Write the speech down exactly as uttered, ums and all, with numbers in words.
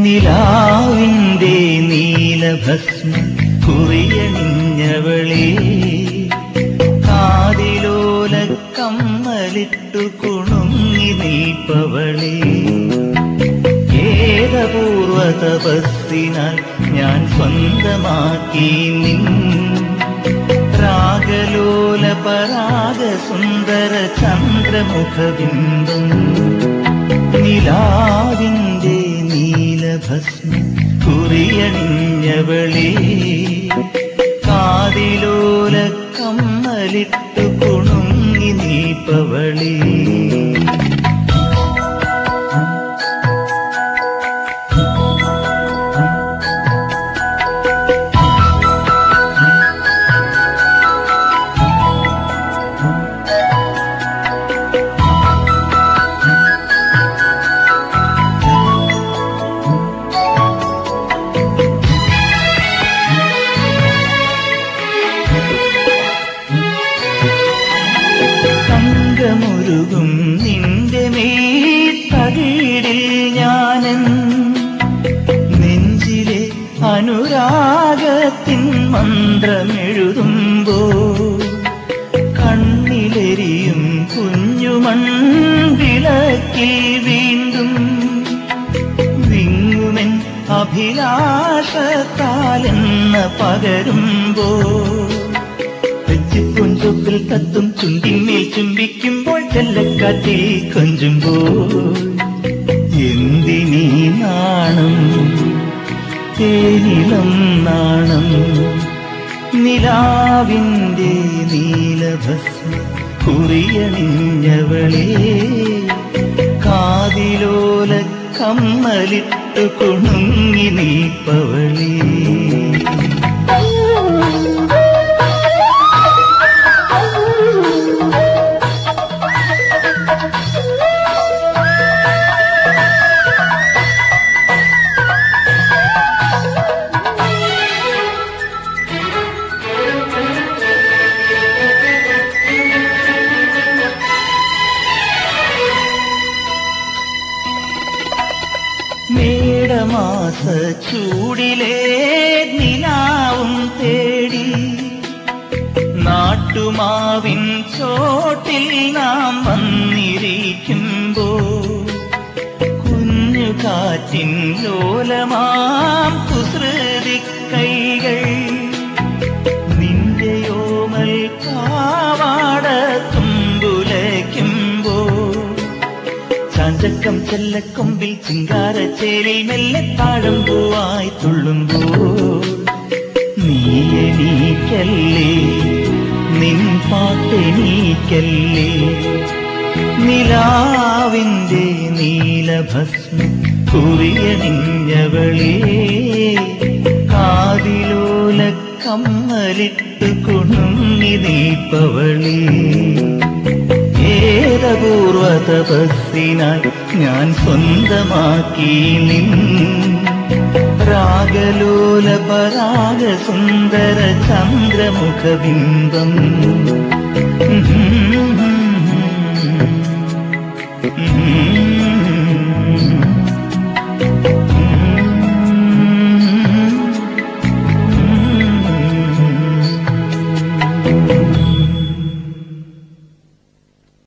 നിലാവിന്റെ നീലഭസ്മം കുറിയണിഞ്ഞവളേ, കാതിലോല കമ്മലിട്ടു കുണുങ്ങി നിൽപ്പവളേ, ഏതപൂർവ തപസ്സിനാൽ ഞാൻ സ്വന്തമാക്കി നിൻ രാഗലോല പരാഗ സുന്ദര ചന്ദ്രമുഖബിംബം. നിലാവിന്റെ നീലഭസ്മം കുറിയണിഞ്ഞവളേ, കാതിലോല കമ്മലിട്ടു കുണുങ്ങി നീപ്പവളേ. മുരുകും നിന്റെ മേത്തകിടിൽ ഞാനൻ നെഞ്ചിലെ അനുരാഗത്തിൻ മന്ത്രമെഴുതുമ്പോ, കണ്ണിലെരിയും കുഞ്ഞുമൺവിളക്കിൽ വീണ്ടും വിങ്ങുമെൻ അഭിലാഷത്താലെന്ന പകരുമ്പോ, പൊഞ്ചൊപ്പിൽ തത്തും ചുണ്ടിന്മേൽ ചുംബിക്കുമ്പോൾ ചെല്ലക്കാറ്റിൽ കൊഞ്ചുമ്പോൾ, എന്തിനീ നാണം തേനിളം നാണം. നിലാവിന്റെ നീലഭസ്മം കുറിയണിഞ്ഞവളേ, കാതിലോല കമ്മലിട്ടു കുണുങ്ങി നീപ്പവളേ. മേടമാസ ചൂടിലെ നിലാവും തേടി നാട്ടുമാവിൻ ചോട്ടിൽ നാം വന്നിരിക്കുമ്പോ, കുഞ്ഞു കാറ്റിൻ ലോലമാം കുസൃതി കൈകൾ നിന്റെയോമൽ പാവാട തുമ്പുലയ്ക്കുമ്പോ, ചാഞ്ചക്കം ചെല്ലക്കൊമ്പിൽ ചിങ്കാരച്ചേരിൽ മെല്ലെ താഴമ്പൂവായി തുള്ളുമ്പോൾ, നീ എണീക്കല്ലേ നിൻ പാട്ടെണീക്കല്ലേ. നിലാവിന്റെ നീലഭസ്മം കുറിയണിഞ്ഞവളേ, കാതിലോല കമ്മലിട്ടു കുണുങ്ങി നീപ്പവളേ, ഏതപൂർവ തപസ്സിനാൽ ഞാൻ സ്വന്തമാക്കി നിൻ രാഗലോല പരാഗ സുന്ദര ചന്ദ്രമുഖബിംബം.